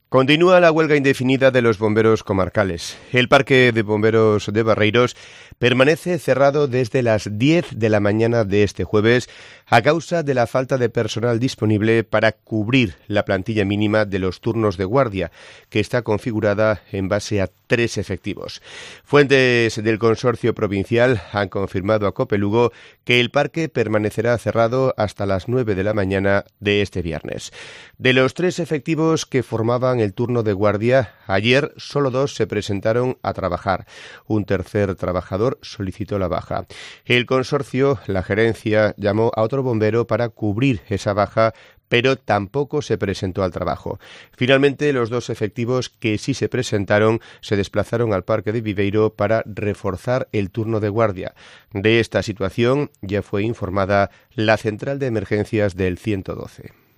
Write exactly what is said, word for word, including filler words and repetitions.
Continúa la huelga indefinida de los bomberos comarcales. El Parque de Bomberos de Barreiros permanece cerrado desde las diez de la mañana de este jueves a causa de la falta de personal disponible para cubrir la plantilla mínima de los turnos de guardia, que está configurada en base a tres efectivos. Fuentes del consorcio provincial han confirmado a COPE Lugo que el parque permanecerá cerrado hasta las nueve de la mañana de este viernes. De los tres efectivos que formaban el turno de guardia, ayer solo dos se presentaron a trabajar. Un tercer trabajador solicitó la baja. El consorcio, la gerencia, llamó a otro bombero para cubrir esa baja, pero tampoco se presentó al trabajo. Finalmente, los dos efectivos que sí se presentaron se desplazaron al Parque de Viveiro para reforzar el turno de guardia. De esta situación ya fue informada la central de emergencias del ciento doce.